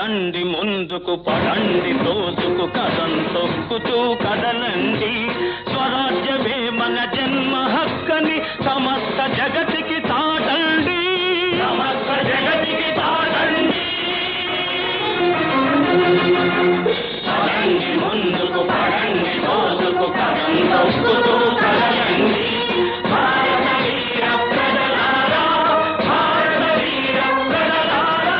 పదండి ముందుకు పదండి తోసుకు కదం తొక్కుతూ కదలండి స్వరాజ్యమే మన జన్మ హక్కని సమస్త జగతికి తాటండి సమస్త జగతికి తాటండి పదండి ముందుకు పదండి తోసుకు కదం తొక్కుతూ కదలండి భారత వీర ప్రజలారా భారత వీర ప్రజలారా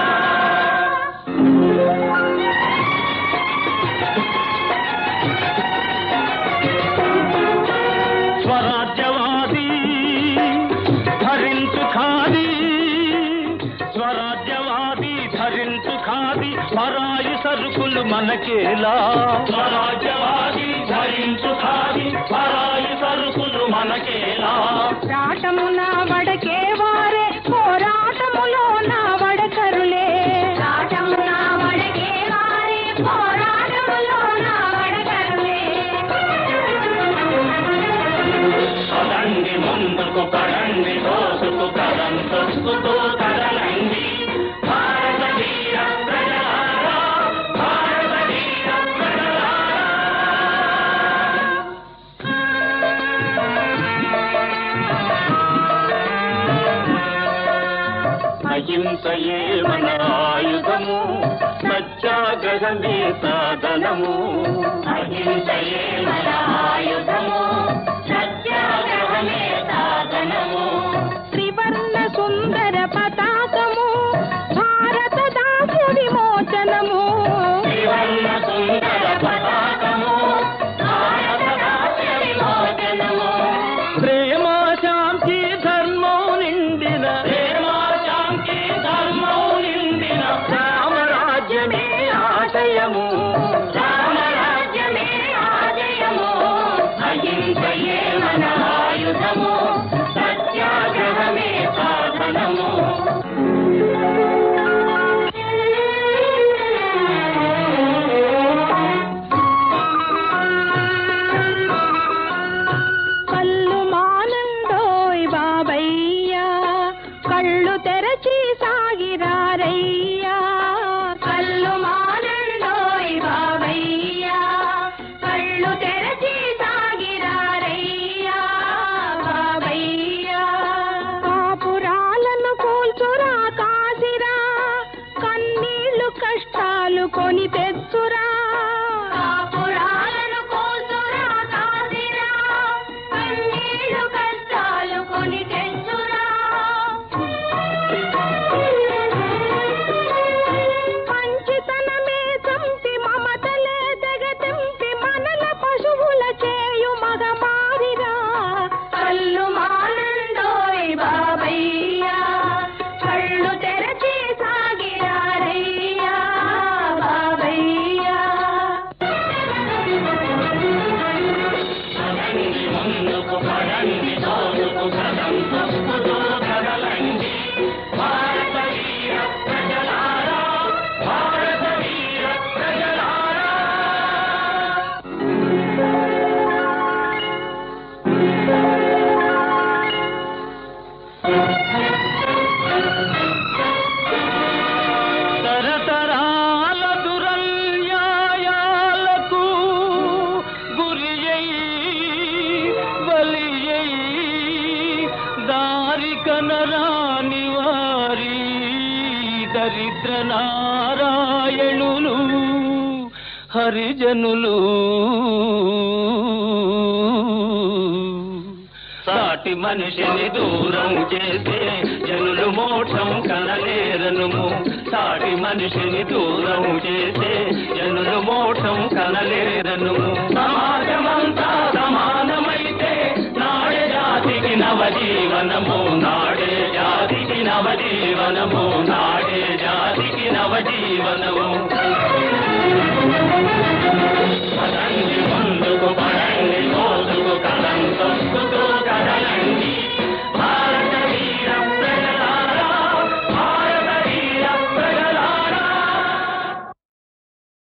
స్వరాజ్యవాది ధరించు ఖాదీ స్వరాజ్యవాది ధరించు ఖాదీ పరాయి సరుకులు మనకేలా స్వరాజ్యవాది ధరించు ఖాదీ పరాయి సరుకులు మనకేలా రాటమున వడకే వారే పోరాటములో నా వడకరులే రాటమున వడకే వారే పోరాటములో నా వడకరులే పదండి ముందుకు పడండి దోసుకు కదం తొక్కుతూ కదలండి భారత వీర ప్రజలారా భారత వీర ప్రజలారా అహింసయే మన ఆయుధము సత్యాగ్రహమే సాధనము అహింసయే మన ఆయుధము సత్యాగ్రహమే సాధనము త్రివర్ణ సుందర పతాకము భారత దాసుడి మోచనము త్రివర్ణ సుందర పతాకము భారత దాసుడి మోచనము ప్రేమ శాంతి ధర్మం నిండిన ప్రేమ శాంతి ధర్మం నిండిన రామరాజ్యమే ఆశయము రామరాజ్యమే ఆశయము అహింసయే మన ఆయుధము సత్యాగ్రహమే సాధనము కళ్ళు మానండోయ్ బాబయ్యా కళ్ళు తెరచి సాగిరారయ్యా కళ్ళు మానండోయ్ బాబయ్యా కళ్ళు తెరచి సాగిరారయ్యా బాబయ్యా కాపురాలను కూల్చురా కాసిరా కన్నీళ్లు కష్టాలు కొని తెచ్చురా కాపురాలను కూల్చురా కాసిరా కన్నీళ్లు కష్టాలు కొని తెచ్చురా మంచితనమే సంపి మమతలే తెగతింపి మనల పశువుల చేయు మగమారిరా కళ్ళు మానండోయ్ బాబయ్యా కళ్ళు తెరచి సాగిరారయ్యా బాబయ్యా పదండి ముందుకు పడండి దోసుకు కదం తొక్కుతూ కదలండి భారత వీర ప్రజలారా భారత వీర ప్రజలారా తరతరాల దురన్యాయాలకు గురియై బలియై దారి కనరాని వారి దరిద్ర నారాయణులు హరిజనులు సాటి మనిషిని దూరం చేసే జనులు మోక్షం కనలేరనుము సాటి మనిషిని దూరం చేసే జనులు మోక్షం కనలేరనుము సమాజమంతా సమానమైతే నాడే జాతికి నవజీవనము నాడే జాతికి నవజీవనము నాడే జాతికి నవజీవనము